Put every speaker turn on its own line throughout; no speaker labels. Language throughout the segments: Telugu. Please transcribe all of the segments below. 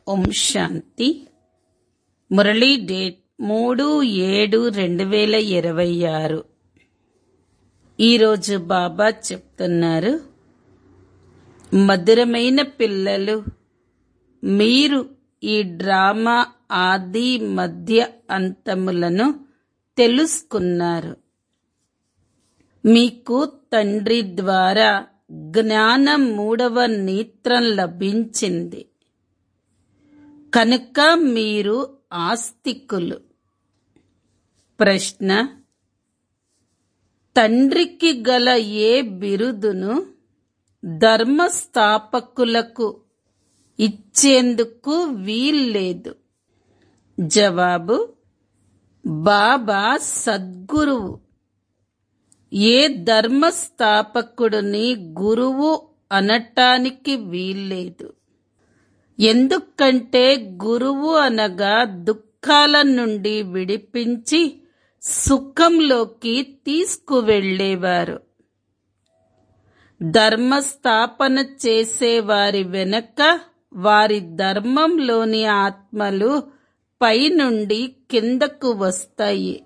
ఓం శాంతి. మురళీ డేట్ 3/7/2026. ఈరోజు బాబా చెప్తున్నారు, మధురమైన పిల్లలు, మీరు ఈ డ్రామా ఆది మధ్య అంతములను తెలుసుకున్నారు. మీకు తండ్రి ద్వారా జ్ఞానం 3వ నేత్రం లభించింది కనుక మీరు ఆస్తికులు. ప్రశ్న: తండ్రికి గల ఏ బిరుదును ధర్మస్థాపకులకు ఇచ్చేందుకు వీల్లేదు. జవాబు: బాబా సద్గురువు. ఏ ధర్మస్థాపకుడిని గురువు అనటానికి వీల్లేదు. ఎందుకంటే గురువు అనగా దుఃఖాల నుండి విడిపించి సుఖంలోకి తీసుకువెళ్ళేవారు. ధర్మస్థాపన చేసేవారి వెనక వారి ధర్మంలోని ఆత్మలు పైనుండి కిందకు వస్తాయి.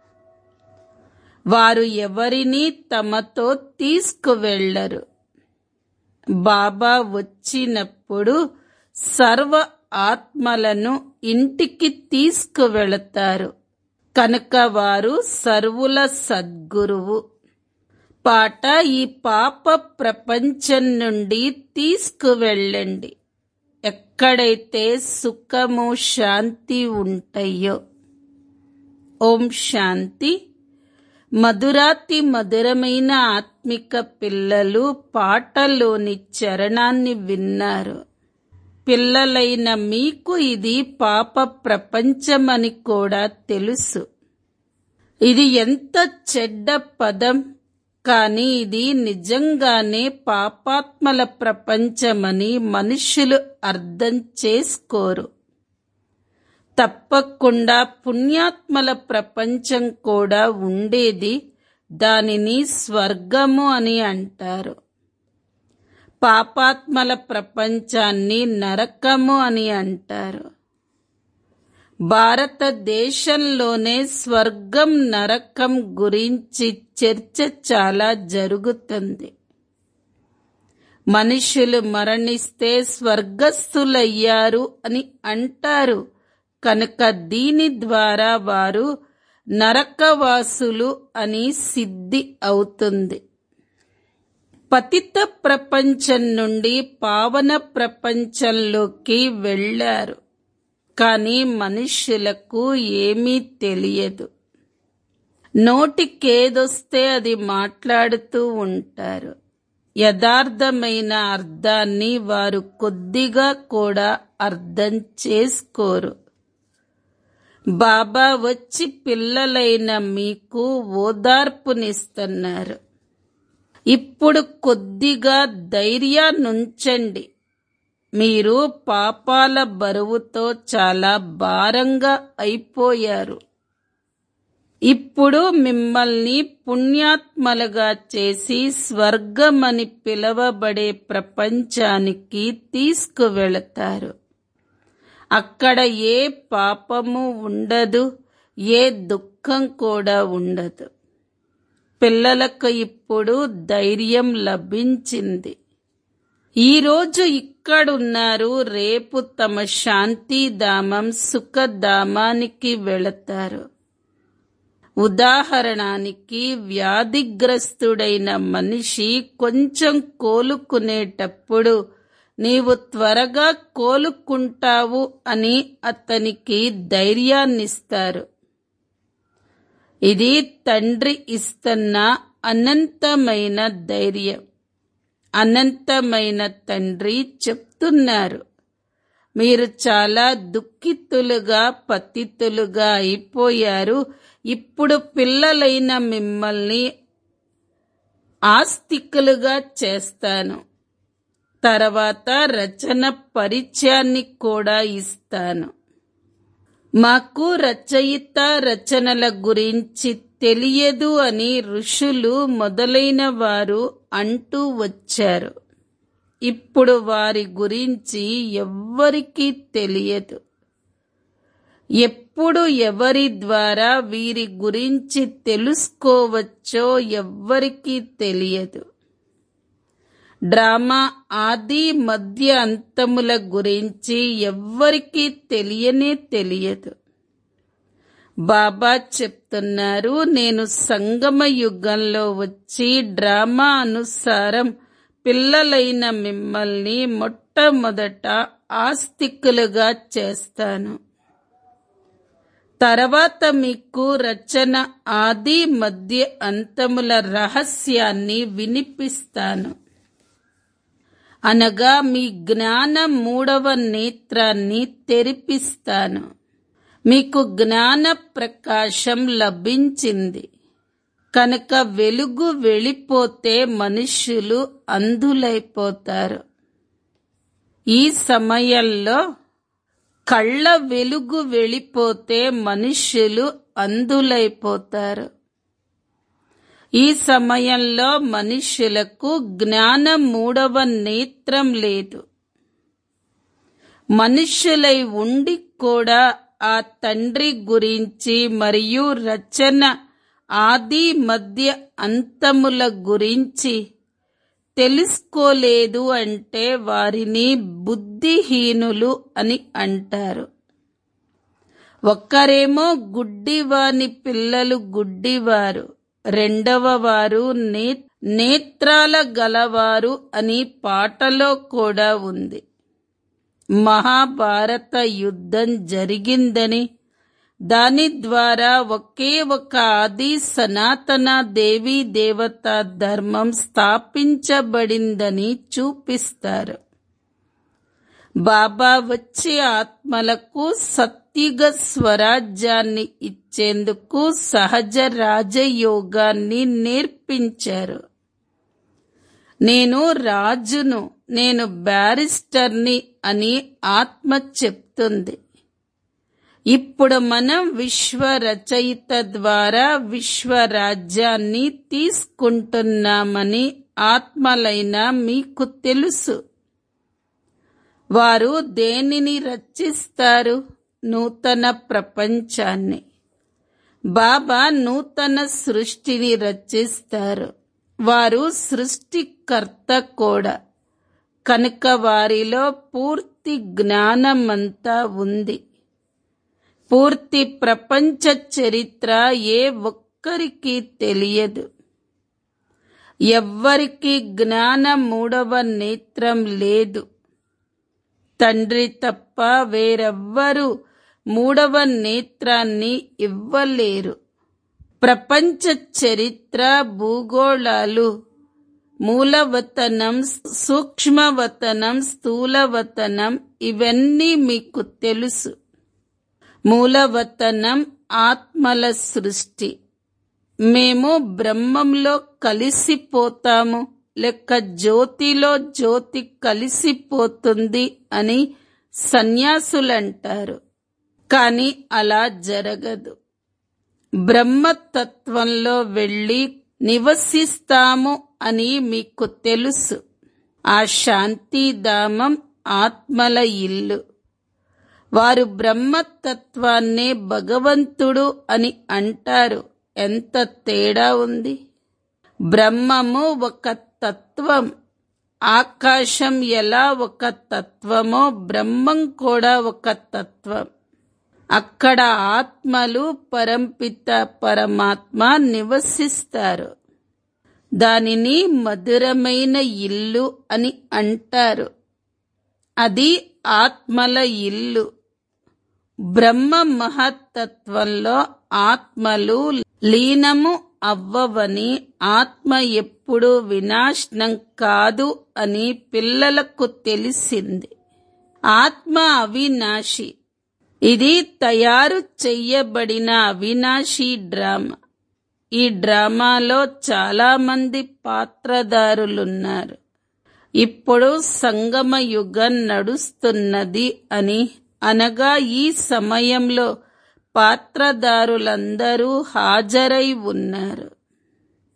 వారు ఎవరినీ తమతో తీసుకువెళ్లరు. బాబా వచ్చినప్పుడు సర్వ ఆత్మలను ఇంటికి తీసుకువెళతారు కనుక వారు సర్వుల సద్గురువు. పాట: ఈ పాప ప్రపంచం నుండి తీసుకువెళ్ళండి, ఎక్కడైతే సుఖము శాంతి ఉంటాయో. ఓం శాంతి. మధురాతి మధురమైన ఆత్మిక పిల్లలు పాటలోని చరణాన్ని విన్నారు. పిల్లలైన మీకు ఇది పాప ప్రపంచమని కూడా తెలుసు. ఇది ఎంత చెడ్డ పదం, కానీ ఇది నిజంగానే పాపాత్మల ప్రపంచమని మనుషులు అర్థం చేసుకోరు. తప్పకుండా పుణ్యాత్మల ప్రపంచం కూడా ఉండేది. దానిని స్వర్గము అని అంటారు. పాపాత్మల ప్రపంచాన్ని నరకము అని అంటారు. భారతదేశంలోనే స్వర్గం నరకం గురించి చర్చ చాలా జరుగుతుంది. మనుషులు మరణిస్తే స్వర్గస్థులయ్యారు అని అంటారు కనుక దీని ద్వారా వారు నరకవాసులు అని సిద్ధి అవుతుంది. పతిత ప్రపంచం నుండి పావన ప్రపంచంలోకి వెళ్ళారు, కానీ మనుష్యులకు ఏమీ తెలియదు. నోటికేదొస్తే అది మాట్లాడుతూ ఉంటారు. యథార్థమైన అర్థాన్ని వారు కొద్దిగా కూడా అర్థం చేసుకోరు. బాబా వచ్చి పిల్లలైన మీకు ఓదార్పునిస్తున్నారు. ఇప్పుడు కొద్దిగా ధైర్యాన్నుంచండి. మీరు పాపాల బరువుతో చాలా భారంగా అయిపోయారు. ఇప్పుడు మిమ్మల్ని పుణ్యాత్మలుగా చేసి స్వర్గమని పిలవబడే ప్రపంచానికి తీసుకువెళతారు. అక్కడ ఏ పాపము ఉండదు, ఏ దుఃఖం కూడా ఉండదు. పిల్లలకు ఇప్పుడు ధైర్యం లభించింది. ఈరోజు ఇక్కడున్నారు, రేపు తమ శాంతిధామం సుఖధామానికి వెళతారు. ఉదాహరణానికి వ్యాధిగ్రస్తుడైన మనిషి కొంచెం కోలుకునేటప్పుడు నీవు త్వరగా కోలుకుంటావు అని అతనికి ధైర్యాన్నిస్తారు. ఇది తండ్రి ఇస్తున్న అనంతమైన ధైర్యం. అనంతమైన తండ్రి చెప్తున్నారు, మీరు చాలా దుఃఖితులుగా పతితులుగా అయిపోయారు. ఇప్పుడు పిల్లలైన మిమ్మల్ని ఆస్తికులుగా చేస్తాను. తర్వాత రచన పరిచయాన్ని కూడా ఇస్తాను. మాకు రచయిత రచనల గురించి తెలియదు అని ఋషులు మొదలైన వారు అంటూ వచ్చారు. ఇప్పుడు వారి గురించి ఎవ్వరికీ తెలియదు. ఎప్పుడు ఎవరి ద్వారా వీరి గురించి తెలుసుకోవచ్చో ఎవ్వరికీ తెలియదు. డ్రామా ఆది మధ్య అంతముల గురించి ఎవ్వరికీ తెలియనే తెలియదు. బాబా చెప్తున్నారు, నేను సంగమ యుగంలో వచ్చి డ్రామా అనుసారం పిల్లలైన మిమ్మల్ని మొట్టమొదట ఆస్తికులుగా చేస్తాను. తర్వాత మీకు రచన ఆది మధ్య అంతముల రహస్యాన్ని వినిపిస్తాను. అనగా మీ జ్ఞాన మూడవ నేత్రాన్ని తెరిపిస్తాను. మీకు జ్ఞాన ప్రకాశం లభించింది కనుక వెలుగు వెళ్ళిపోతే మనుష్యులు అంధులైపోతారు. ఈ సమయంలో కళ్ళ వెలుగు వెళ్ళిపోతే మనుష్యులు అంధులైపోతారు. ఈ సమయంలో మనుష్యులకు జ్ఞాన మూడవ నేత్రం లేదు. మనుష్యులై ఉండి కూడా ఆ తండ్రి గురించి మరియు రచన ఆది మధ్య అంతముల గురించి తెలుసుకోలేదు అంటే వారిని బుద్ధిహీనులు అని అంటారు. ఒక్కరేమో గుడ్డివాని పిల్లలు గుడ్డివారు, రెండవ వారు నేత్రాల గలవారు అని పాటలో కూడా ఉంది. మహాభారత యుద్ధం జరిగిందని, దాని ద్వారా ఒకే ఒక ఆది సనాతన దేవీ దేవతా ధర్మం స్థాపించబడిందని చూపిస్తారు. బాబా వచ్చే ఆత్మలకు సత్యుగ స్వరాజ్యాన్ని ఇచ్చేందుకు సహజ రాజయోగాన్ని నేర్పించారు. నేను రాజును, నేను బ్యారిస్టర్ని అని ఆత్మ చెప్తుంది. ఇప్పుడు మనం విశ్వ రచయిత ద్వారా విశ్వరాజ్యాన్ని తీసుకుంటున్నామని ఆత్మలైన మీకు తెలుసు. వారు దేనిని రచిస్తారు? నూతన ప్రపంచాన్ని. బాబా నూతన సృష్టిని రచిస్తారు. వారు సృష్టికర్త కూడా కనుక వారిలో పూర్తి జ్ఞానమంతా ఉంది. పూర్తి ప్రపంచ చరిత్ర ఏ ఒక్కరికి తెలియదు. ఎవ్వరికి జ్ఞాన మూడవ నేత్రం లేదు. తండ్రి తప్ప వేరెవ్వరూ మూడవ నేత్రాన్ని ఇవ్వలేరు. ప్రపంచ చరిత్ర, భూగోళాలు, మూలవతనం, సూక్ష్మవతనం, స్థూలవతనం ఇవన్నీ మీకు తెలుసు. మూలవతనం ఆత్మల సృష్టి. మేము బ్రహ్మంలో కలిసిపోతాము, లేక జ్యోతిలో జ్యోతి కలిసిపోతుంది అని సన్యాసులంటారు. కాని అలా జరగదు. బ్రహ్మతత్వంలో వెళ్ళి నివసిస్తాము అని మీకు తెలుసు. ఆ శాంతిధామం ఆత్మల ఇల్లు. వారు బ్రహ్మతత్వాన్నే భగవంతుడు అని అంటారు. ఎంత తేడా ఉంది! బ్రహ్మము ఒక తత్వం. ఆకాశం ఎలా ఒక తత్వమో బ్రహ్మం కూడా ఒక తత్వం. అక్కడ ఆత్మలు పరంపిత పరమాత్మ నివసిస్తారు. దానిని మధురమైన ఇల్లు అని అంటారు. అది ఆత్మల ఇల్లు. బ్రహ్మ మహత్తత్వంలో ఆత్మలు లీనము అవ్వవని, ఆత్మ ఎప్పుడూ వినాశనం కాదు అని పిల్లలకు తెలిసింది. ఆత్మ అవినాశి. ఇది తయారు చెయ్యబడిన అవినాశీ డ్రామా. ఈ డ్రామాలో చాలా మంది పాత్రధారులున్నారు. ఇప్పుడు సంగమ యుగం నడుస్తున్నది అని, అనగా ఈ సమయంలో పాత్రధారులందరూ హాజరై ఉన్నారు.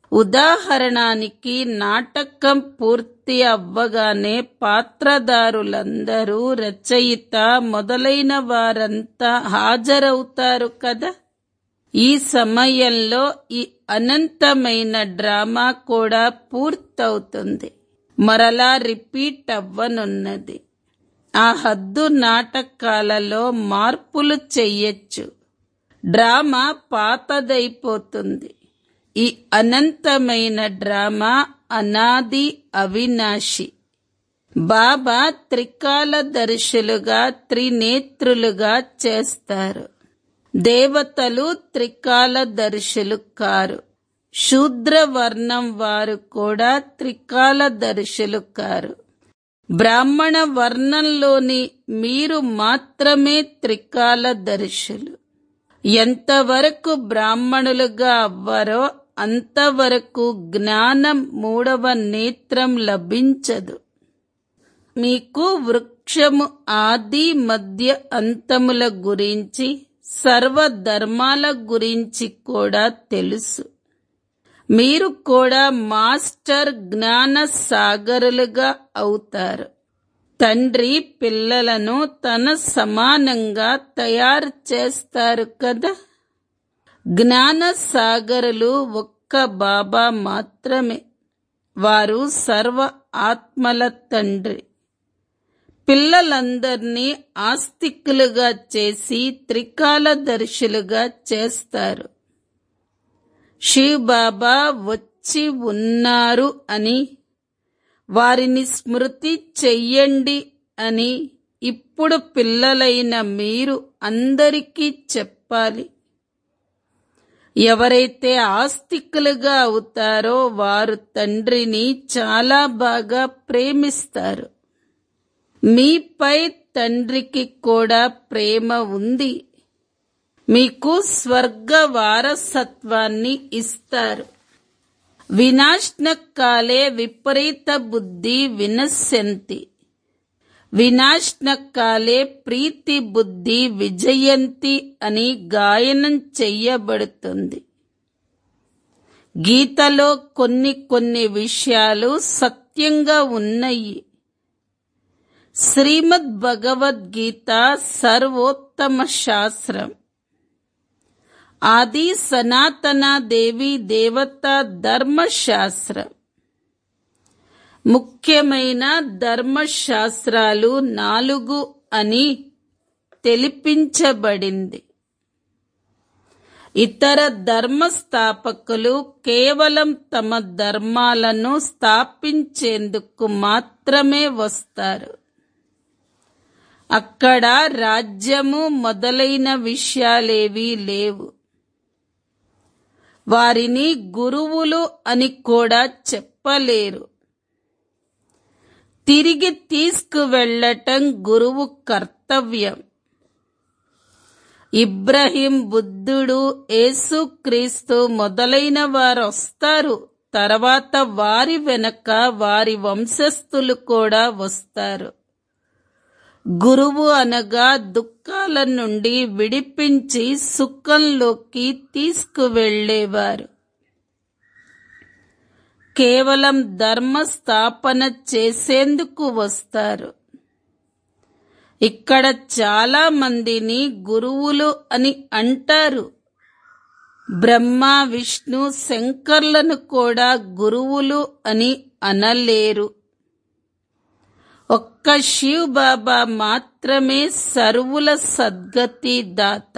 ఉదాహరణానికి నాటకం పూర్తి అవ్వగానే పాత్రధారులందరూ, రచయిత మొదలైన వారంతా హాజరవుతారు కదా. ఈ సమయంలో ఈ అనంతమైన డ్రామా కూడా పూర్తవుతుంది, మరలా రిపీట్ అవ్వనున్నది. ఆ హద్దు నాటకాలలో మార్పులు చెయ్యొచ్చు, డ్రామా పాతదైపోతుంది. ఈ అనంతమైన డ్రామా అనాది అవినాశి. బాబా త్రికాలదర్శులుగా, త్రినేత్రులుగా చేస్తారు. దేవతలు త్రికాలదర్శులు కారు, శూద్రవర్ణం వారు కూడా త్రికాలదర్శులు కారు. బ్రాహ్మణ వర్ణంలోని మీరు మాత్రమే త్రికాలదర్శులు. ఎంతవరకు బ్రాహ్మణులుగా అవ్వరో అంతవరకు జ్ఞానం మూడవ నేత్రం లభించదు. మీకు వృక్షము ఆది మధ్య అంతముల గురించి, సర్వధర్మాల గురించి కూడా తెలుసు. మీరు కూడా మాస్టర్ జ్ఞాన సాగరులుగా అవుతారు. తండ్రి పిల్లలను తన సమానంగా తయారు చేస్తారు కదా. జ్ఞాన సాగరులు ఒక్క బాబా మాత్రమే. వారు సర్వ ఆత్మల తండ్రి. పిల్లలందర్నీ ఆస్తికులుగా చేసి త్రికాలదర్శులుగా చేస్తారు. శివ్ బాబా వచ్చి ఉన్నారు అని, వారిని స్మృతి చెయ్యండి అని ఇప్పుడు పిల్లలైన మీరు అందరికీ చెప్పాలి. ఎవరైతే ఆస్తికులుగా అవుతారో వారు తండ్రిని చాలా బాగా ప్రేమిస్తారు. మీపై తండ్రికి కూడా ప్రేమ ఉంది. మీకు స్వర్గ వారసత్వాన్ని ఇస్తారు. వినాశనకాలే విపరీత బుద్ధి వినశ్యంతి, వినాశనకాలే ప్రీతి బుద్ధి విజయంతి అని గాయనం చెయ్యబడుతుంది. గీతలో కొన్ని విషయాలు సత్యంగా ఉన్నాయి. శ్రీమద్ భగవద్గీత సర్వోత్తమ శాస్త్రం. ఆది సనాతన దేవి దేవత ధర్మశాస్త్రం. ముఖ్యమైన ధర్మశాస్త్రాలు 4 అని తెలిపించబడింది. ఇతర ధర్మస్థాపకులు కేవలం తమ ధర్మాలను స్థాపించేందుకు మాత్రమే వస్తారు. అక్కడ రాజ్యము మొదలైన విషయాలేవీ లేవు. వారిని గురువులు అని కూడా చెప్పలేరు. తిరిగి తీసుకువెళ్ళటం గురువు కర్తవ్యం. ఇబ్రహీం, బుద్ధుడు, యేసుక్రీస్తు మొదలైన వారు వస్తారు. తర్వాత వారి వెనక వారి వంశస్థులు కూడా వస్తారు. గురువు అనగా దుఃఖాల నుండి విడిపించి సుఖంలోకి తీసుకువెళ్ళేవారు. కేవలం ధర్మ స్థాపన చేసేందుకు వస్తారు. ఇక్కడ చాలా మందిని గురువులు అని అంటారు. బ్రహ్మ, విష్ణు, శంకర్లను కూడా గురువులు అని అనలేరు. ఒక్క శివ్ బాబా మాత్రమే సర్వుల సద్గతి దాత.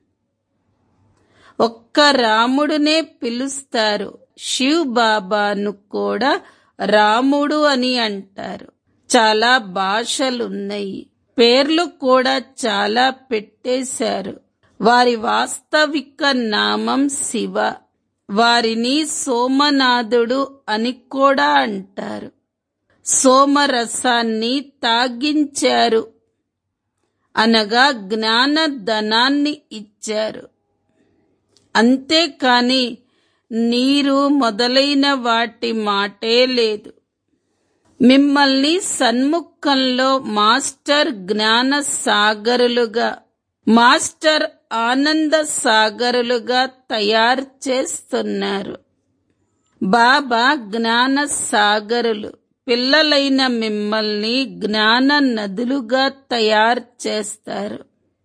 ఒక్క రాముడునే పిలుస్తారు. శివ్ బాబాను కూడా రాముడు అని అంటారు. చాలా భాషలున్నాయి, పేర్లు కూడా చాలా పెట్టేశారు. వారి వాస్తవిక నామం శివ. వారిని సోమనాథుడు అని కూడా అంటారు. సోమరసాన్ని తాగించారు అనగా జ్ఞానధనాన్ని ఇచ్చారు. అంతేకాని నీరు మొదలైన వాటి మాటే లేదు. మిమ్మల్ని సన్ముఖంలో మాస్టర్ జ్ఞాన సాగరులుగా, మాస్టర్ ఆనంద సాగరులుగా తయారు చేస్తున్నారు. బాబా జ్ఞాన సాగరులు. పిల్లలైన మిమ్మల్ని జ్ఞాన నదులుగా తయారు చేస్తారు.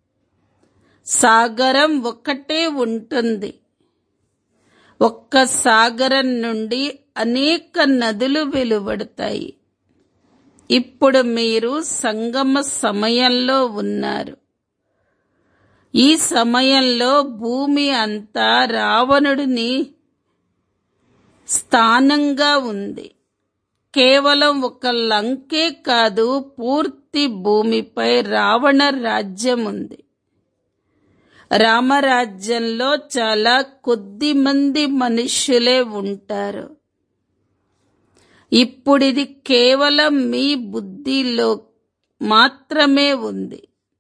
సాగరం ఒకటే ఉంటుంది. ఒక్క సాగరం నుండి అనేక నదులు వెలువడతాయి. ఇప్పుడు మీరు సంగమ సమయంలో ఉన్నారు. ఈ సమయంలో భూమి అంతా రావణుడిని స్థానంగా ఉంది. కేవలం ఒక లంకే కాదు, పూర్తి భూమిపై రావణ రాజ్యం ఉంది. రామరాజ్యంలో చాలా కొద్ది మంది మనుష్యులే ఉంటారు. ఇప్పుడిది కేవలం మీ బుద్ధిలో మాత్రమే ఉంది.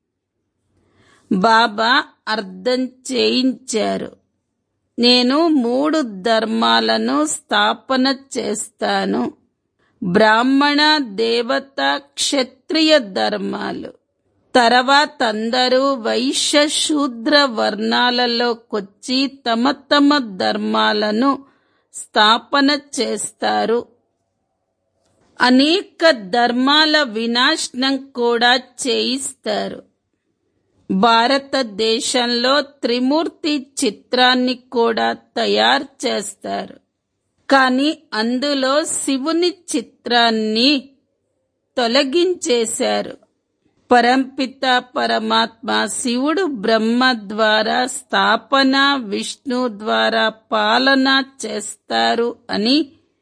బాబా అర్థం చేయించారు, నేను 3 ధర్మాలను స్థాపన చేస్తాను. బ్రాహ్మణ, దేవత, క్షత్రియ ధర్మాలు. తర్వాత అందరూ వైశ్య, శూద్ర వర్ణాలలోకొచ్చి తమ తమ ధర్మాలను స్థాపన చేస్తారు. అనేక ధర్మాల వినాశనం కూడా చేయిస్తారు. భారతదేశంలో త్రిమూర్తి చిత్రాన్ని కూడా తయారు చేస్తారు. కానీ అందులో శివుని చిత్రాన్ని తొలగించేశారు. పరంపిత పరమాత్మ శివుడు బ్రహ్మ ద్వారా స్థాపన, విష్ణు ద్వారా పాలన చేస్తారు అని,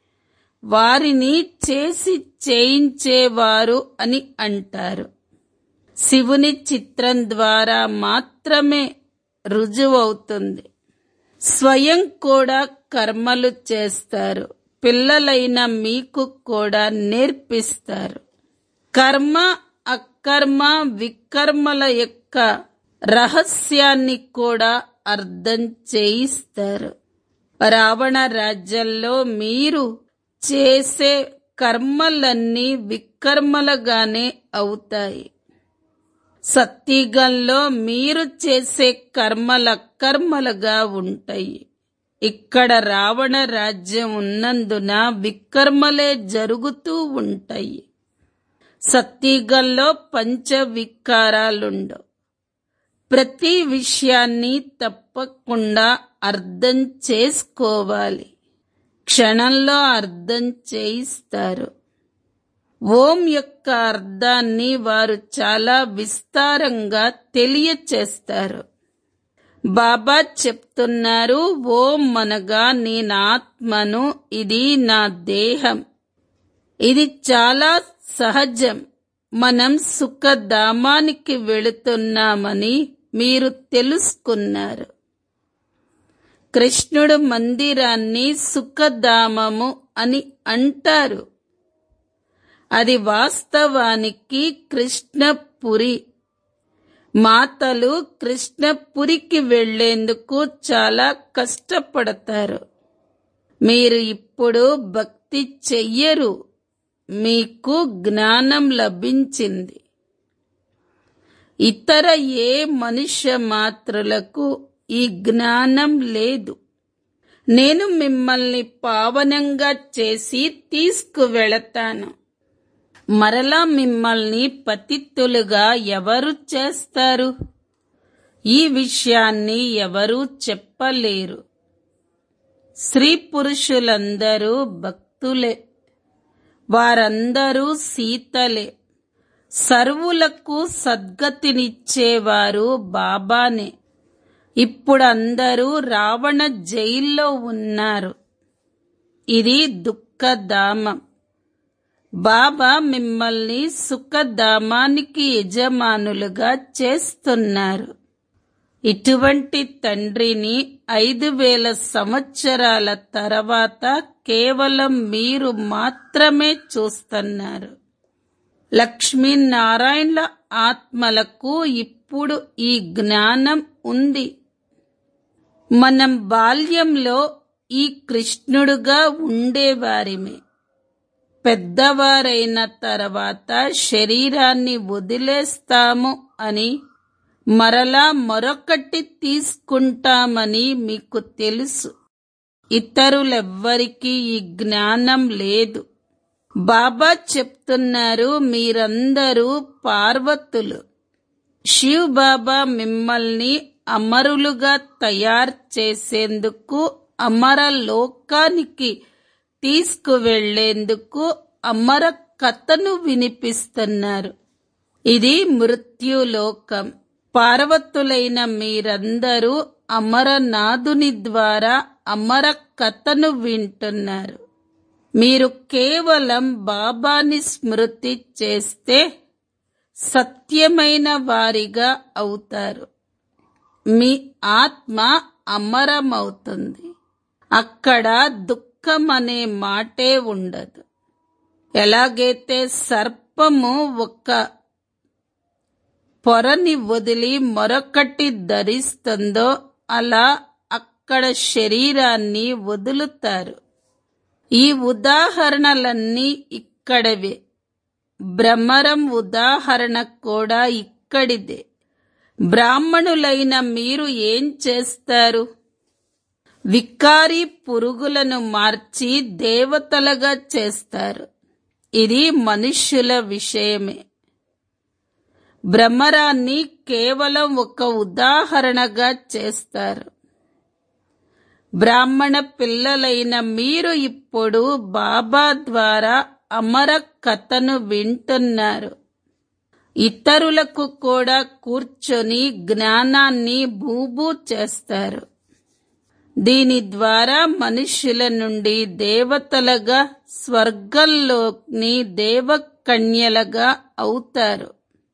వారిని చేసి చేయించేవారు అని అంటారు. శివుని చిత్రం ద్వారా మాత్రమే రుజువవుతుంది. స్వయం కూడా కర్మలు చేస్తారు. పిల్లలైన మీకు కూడా నేర్పిస్తారు. కర్మ, అకర్మ, వికర్మల యొక్క రహస్యాన్ని కూడా అర్థం చేయిస్తారు. రావణ రాజ్యంలో మీరు చేసే కర్మలన్నీ వికర్మలుగానే అవుతాయి. సత్యుగంలో మీరు చేసే కర్మలకర్మలుగా ఉంటాయి. ఇక్కడ రావణ రాజ్యం ఉన్నందున వికర్మలే జరుగుతూ ఉంటాయి. సత్యుగంలో పంచ వికారాలుండవు. ప్రతి విషయాన్ని తప్పకుండా అర్థం చేసుకోవాలి. క్షణంలో అర్థం చేయిస్తారు. ఓం యొక్క అర్థాన్ని వారు చాలా విస్తారంగా తెలియచేస్తారు. బాబా చెప్తున్నారు, ఓం అనగా నేను ఆత్మను, ఇది నా దేహం. ఇది చాలా సహజం. మనం సుఖధామానికి వెళుతున్నామని మీరు తెలుసుకున్నారు. కృష్ణుడు మందిరాన్ని సుఖధామము అని అంటారు. అది వాస్తవానికి కృష్ణపురి. మాతలు కృష్ణపురికి వెళ్లేందుకు చాలా కష్టపడతారు. మీరు ఇప్పుడు భక్తి చెయ్యరు, మీకు జ్ఞానం లభించింది. ఇతర ఏ మనుష్య మాత్రులకు ఈ జ్ఞానం లేదు. నేను మిమ్మల్ని పావనంగా చేసి తీసుకువెళతాను. మరలా మిమ్మల్ని పతితులుగా ఎవరు చేస్తారు? ఈ విషయాన్ని ఎవరూ చెప్పలేరు. స్త్రీ పురుషులందరూ భక్తులే. వారందరూ సీతలే. సర్వులకు సద్గతినిచ్చేవారు బాబానే. ఇప్పుడు అందరూ రావణ జైల్లో ఉన్నారు. ఇది దుఃఖధామం. బాబా మిమ్మల్ని సుఖధామానికి యజమానులుగా చేస్తున్నారు. ఇటువంటి తండ్రిని 5000 సంవత్సరాల తర్వాత కేవలం మీరు మాత్రమే చూస్తున్నారు. లక్ష్మీనారాయణల ఆత్మలకు ఇప్పుడు ఈ జ్ఞానం ఉంది. మనం బాల్యంలో ఈ కృష్ణుడుగా ఉండేవారిమే. పెద్దవారైన తర్వాత శరీరాన్ని వదిలేస్తాము అని, మరలా మరొకటి తీసుకుంటామని మీకు తెలుసు. ఇతరులెవ్వరికీ ఈ జ్ఞానం లేదు. బాబా చెప్తున్నారు, మీరందరూ పార్వతులు. శివ్ బాబా మిమ్మల్ని అమరులుగా తయారు చేసేందుకు, అమర లోకానికి తీసుకువెళ్లేందుకు అమర కథను వినిపిస్తున్నారు. ఇది మృత్యులోకం. పార్వతులైన మీరందరూ అమరనాథుని ద్వారా అమర కథను వింటున్నారు. మీరు కేవలం బాబాని స్మృతి చేస్తే సత్యమైన వారిగా అవుతారు. మీ ఆత్మ అమరమవుతుంది. అక్కడ దుఃఖం అనే మాటే ఉండదు. ఎలాగైతే సర్పము ఒక పొరని వదిలి మరొకటి ధరిస్తుందో అలా అక్కడ శరీరాన్ని వదులుతారు. ఈ ఉదాహరణలన్నీ ఇక్కడవే. భ్రమరం ఉదాహరణ కూడా ఇక్కడిదే. బ్రాహ్మణులైన మీరు ఏం చేస్తారు? వికారి పురుగులను మార్చి దేవతలుగా చేస్తారు. ఇది మనుష్యుల విషయమే. భ్రమరాన్ని కేవలం ఒక ఉదాహరణగా చేస్తారు. బ్రాహ్మణ పిల్లలైన మీరు ఇప్పుడు బాబా ద్వారా అమర కథను వింటున్నారు. ఇతరులకు కూడా కూర్చొని జ్ఞానాన్ని భూభూ చేస్తారు. దీని ద్వారా మనుష్యుల నుండి దేవతలుగా, స్వర్గంలోని దేవకన్యలుగా అవుతారు.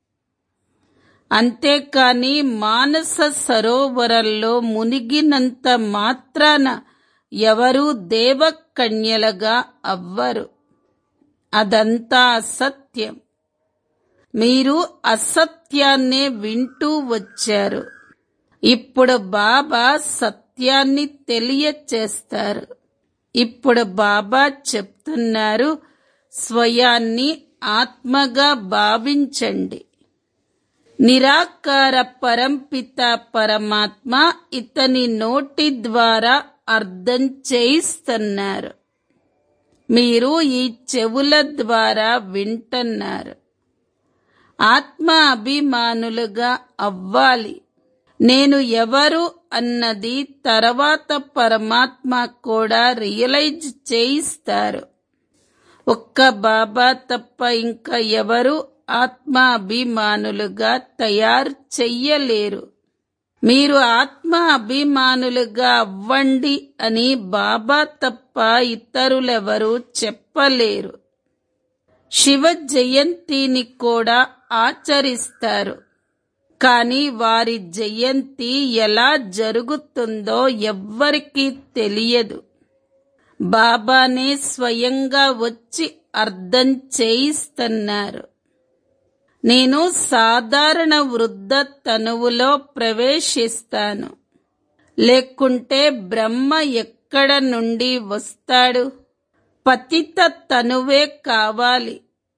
అంతేకాని మానస సరోవరంలో మునిగినంత మాత్రాన ఎవరూ దేవకన్యలుగా అవ్వరు. అదంతా అసత్యం. మీరు అసత్యాన్నే వింటూ వచ్చారు. ఇప్పుడు బాబా సత్యాన్ని తెలియచేస్తారు. ఇప్పుడు బాబా చెప్తున్నారు, స్వయాన్ని ఆత్మగా భావించండి. నిరాకార పరంపిత పరమాత్మ ఇతని నోటి ద్వారా అర్థం చేయిస్తున్నారు. మీరు ఈ చెవుల ద్వారా వింటున్నారు. ఆత్మ అభిమానులుగా అవ్వాలి. నేను ఎవరు అన్నది తర్వాత పరమాత్మ కూడా రియలైజ్ చేయిస్తారు. ఒక్క బాబా తప్ప ఇంకా ఎవరు ఆత్మ అభిమానులుగా తయారు చెయ్యలేరు. మీరు ఆత్మ అభిమానులుగా అవ్వండి అని బాబా తప్ప ఇతరులెవరూ చెప్పలేరు. శివ జయంతిని కూడా ఆచరిస్తారు. కానీ వారి జయంతి ఎలా జరుగుతుందో ఎవ్వరికీ తెలియదు. బాబానే స్వయంగా వచ్చి అర్థం చేయిస్తున్నారు. నేను సాధారణ వృద్ధ తనువులో ప్రవేశిస్తాను. లేకుంటే బ్రహ్మ ఎక్కడ నుండి వస్తాడు? పతిత తనువే కావాలి.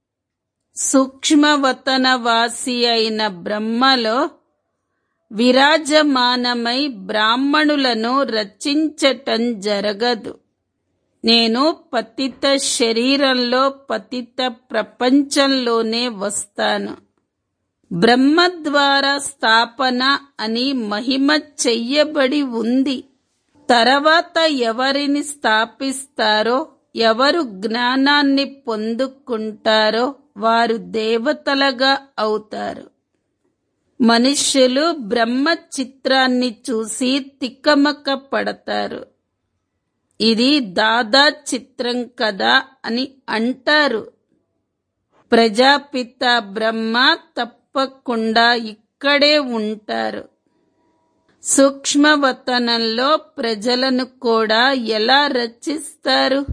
సూక్ష్మవతనవాసి అయిన బ్రహ్మలో విరాజమానమై బ్రాహ్మణులను రచించటం జరగదు. నేను పతిత శరీరంలో పతిత ప్రపంచంలోనే వస్తాను. బ్రహ్మ ద్వారా స్థాపన అని మహిమ చెయ్యబడి ఉంది. తర్వాత ఎవరిని స్థాపిస్తారో, ఎవరు జ్ఞానాన్ని పొందుకుంటారో వారు దేవతలుగా అవుతారు. మనుష్యులు బ్రహ్మ చిత్రాన్ని చూసి తికమక పడతారు. ఇది దాదా చిత్రం కదా అని అంటారు. ప్రజాపిత బ్రహ్మ తప్పకుండా ఇక్కడే ఉంటారు. సూక్ష్మవతనంలో ప్రజలను కూడా ఎలా రచిస్తారు?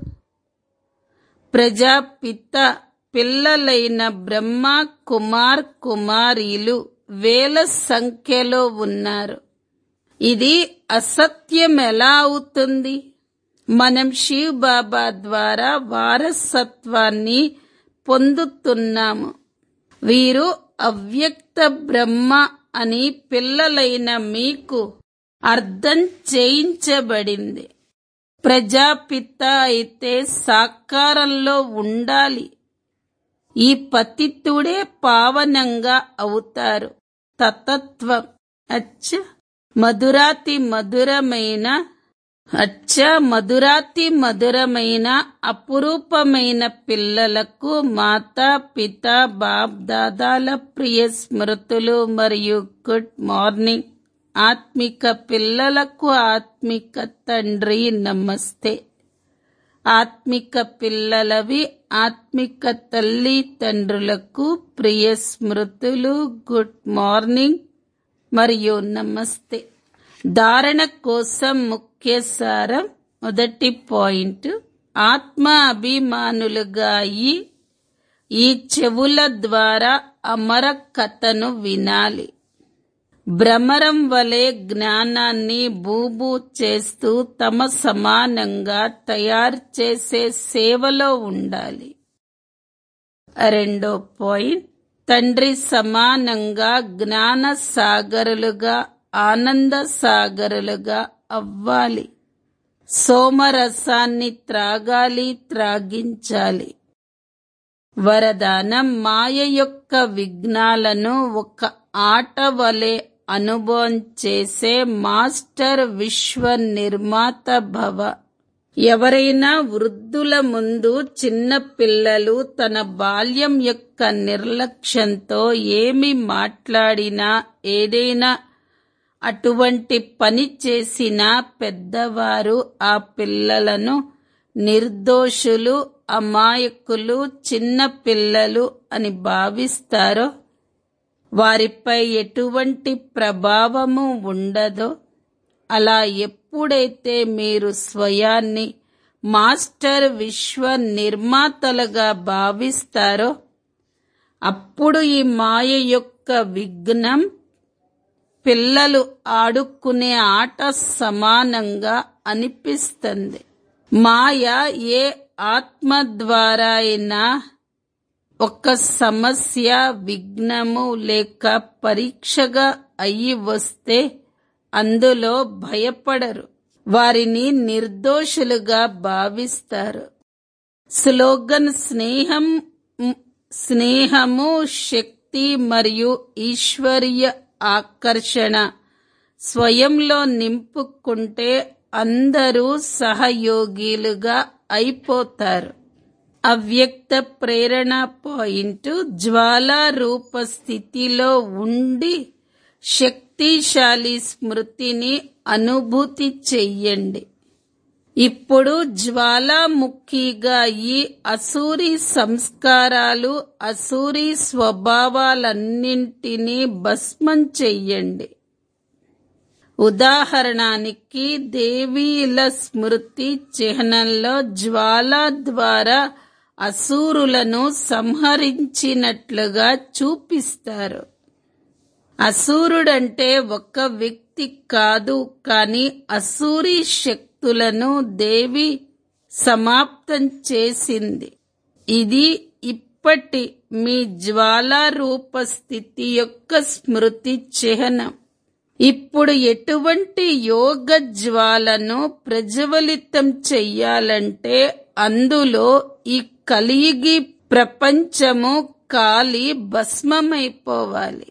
ప్రజాపిత పిల్లలైన బ్రహ్మ కుమార్ కుమారీలు వేల సంఖ్యలో ఉన్నారు. ఇది అసత్యం ఎలా అవుతుంది? మనం శివ్ బాబా ద్వారా వారసత్వాన్ని పొందుతున్నాము. వీరు అవ్యక్త బ్రహ్మ అని పిల్లలైన మీకు అర్థం చేయించబడింది. ప్రజాపిత అయితే సాకారంలో ఉండాలి. ఈ పతితుడే పావనంగా అవుతారు. తతత్వం మధురాతి మధురమైన అపురూపమైన పిల్లలకు మాతా పిత బాప్ దాదాల ప్రియ స్మృతులు మరియు గుడ్ మార్నింగ్. ఆత్మిక పిల్లలకు ఆత్మిక తండ్రి నమస్తే. ఆత్మిక పిల్లలవి ఆత్మిక తల్లి తండ్రులకు ప్రియ స్మృతులు, గుడ్ మార్నింగ్ మరియు నమస్తే. ధారణ కోసం ముఖ్య సారం. మొదటి పాయింట్, ఆత్మ అభిమానులుగా ఈ చెవుల ద్వారా అమర కథను వినాలి. భ్రమరం వలె జ్ఞానాన్ని బూబూ చేస్తూ తమ సమానంగా తయారు చేసే సేవలో ఉండాలి. రెండో పాయింట్, తండ్రి సమానంగా జ్ఞాన సాగరులుగా ఆనంద సాగరులుగా అవ్వాలి. సోమరసాన్ని త్రాగించాలి. వరదానం, మాయ యొక్క విఘ్నాలను ఒక ఆట వలె అనుభవం చేసే మాస్టర్ విశ్వ నిర్మాత భవ. ఎవరైనా వృద్ధుల ముందు చిన్న పిల్లలు తన బాల్యం యొక్క నిర్లక్ష్యంతో ఏమి మాట్లాడినా, ఏదైనా అటువంటి పని చేసినా పెద్దవారు ఆ పిల్లలను నిర్దోషులు, అమాయకులు, చిన్న పిల్లలు అని భావిస్తారో, వారిపై ఎటువంటి ప్రభావము ఉండదో, అలా ఎప్పుడైతే మీరు స్వయాన్ని మాస్టర్ విశ్వ నిర్మాతలుగా భావిస్తారో, అప్పుడు ఈ మాయ యొక్క విఘ్నం పిల్లలు ఆడుకునే ఆట సమానంగా అనిపిస్తుంది. మాయ ఏ ఆత్మ ద్వారా అయినా ఒక సమస్య, విఘ్నము లేక పరీక్షగా అయి వస్తే అందులో భయపడరు. వారిని నిర్దోషులుగా భావిస్తారు. స్లోగన్, స్నేహము, శక్తి మరియు ఈశ్వరీయ ఆకర్షణ స్వయంలో నింపుకుంటే అందరూ సహయోగిలుగా అయిపోతారు. అవ్యక్త ప్రేరణ పాయింట్, జ్వాలా రూప స్థితిలో ఉండి శక్తిశాలి స్మృతిని అనుభూతి చెయ్యండి. ఇప్పుడు జ్వాలాముఖిగా ఈ అసూరి సంస్కారాలు, అసూరి స్వభావాలన్నింటినీ భస్మం చెయ్యండి. ఉదాహరణానికి దేవీల స్మృతి చిహ్నంలో జ్వాల ద్వారా అసూరులను సంహరించినట్లుగా చూపిస్తారు. అసూరుడంటే ఒక వ్యక్తి కాదు, కానీ అసూరి శక్తులను దేవి సమాప్తం చేసింది. ఇది ఇప్పటి మీ జ్వాలారూప స్థితి యొక్క స్మృతి చిహ్నం. ఇప్పుడు ఎటువంటి యోగ జ్వాలను ప్రజ్వలితం చెయ్యాలంటే అందులో ఈ కలియుగి ప్రపంచము కాలి భస్మమైపోవాలి.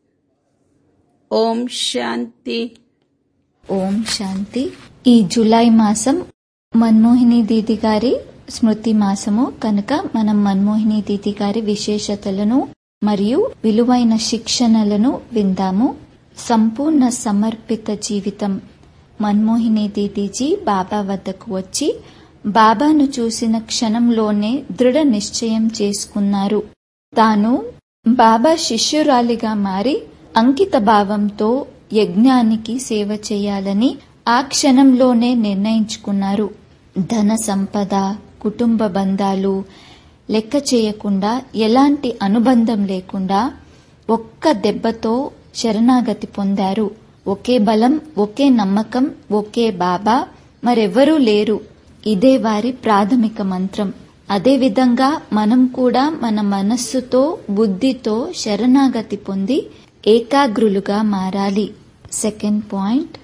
ఓం శాంతి.
ఓం శాంతి. ఈ జూలై మాసం మన్మోహిని దీది గారి స్మృతి మాసము కనుక మనం మన్మోహిని దీది గారి విశేషతలను మరియు విలువైన శిక్షణలను విందాము. సంపూర్ణ సమర్పిత జీవితం. మన్మోహిని దీదీజీ బాబా వద్దకు వచ్చి బాబాను చూసిన క్షణంలోనే దృఢ నిశ్చయం చేసుకున్నారు. తాను బాబా శిష్యురాలిగా మారి అంకిత భావంతో యజ్ఞానికి సేవ చేయాలని ఆ క్షణంలోనే నిర్ణయించుకున్నారు. ధన సంపద, కుటుంబ బంధాలు లెక్క చేయకుండా, ఎలాంటి అనుబంధం లేకుండా ఒక్క దెబ్బతో శరణాగతి పొందారు. ఒకే బలం, ఒకే నమ్మకం, ఒకే బాబా, మరెవ్వరూ లేరు. ఇదే వారి ప్రాథమిక మంత్రం. అదేవిధంగా మనం కూడా మన మనస్సుతో, బుద్ధితో శరణాగతి పొంది ఏకాగ్రులుగా మారాలి. సెకండ్ పాయింట్,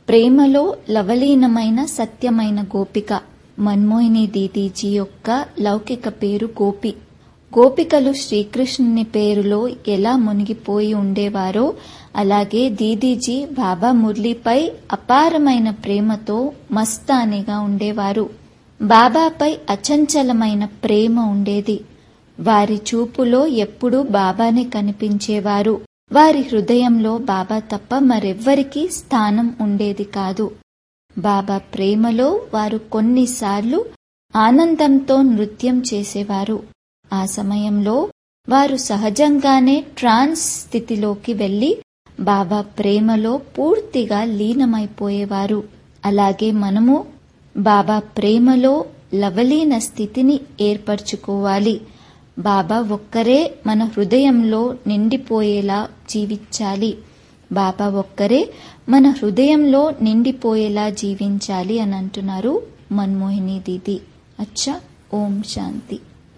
ప్రేమలో లవలీనమైన సత్యమైన గోపిక. మన్మోహిని దీదీజీ యొక్క లౌకిక పేరు గోపి. గోపికలు శ్రీకృష్ణుని పేరులో ఎలా మునిగిపోయి ఉండేవారో అలాగే దీదీజీ బాబా మురళీపై అపారమైన ప్రేమతో మస్తానిగా ఉండేవారు. బాబాపై అచంచలమైన ప్రేమ ఉండేది. వారి చూపులో ఎప్పుడూ బాబానే కనిపించేవారు. వారి హృదయంలో బాబా తప్ప మరెవ్వరికీ స్థానం ఉండేది కాదు. బాబా ప్రేమలో వారు కొన్నిసార్లు ఆనందంతో నృత్యం చేసేవారు. ఆ సమయంలో వారు సహజంగానే ట్రాన్స్ స్థితిలోకి వెళ్లి బాబా ప్రేమలో పూర్తిగా లీనమైపోయేవారు. అలాగే మనము బాబా ప్రేమలో లవలీన స్థితిని ఏర్పరచుకోవాలి. బాబా ఒక్కరే మన హృదయంలో నిండిపోయేలా జీవించాలి. బాబా ఒక్కరే మన హృదయంలో నిండిపోయేలా జీవించాలి అని అంటున్నారు మన్మోహిని దీది. అచ్చా, ఓం శాంతి.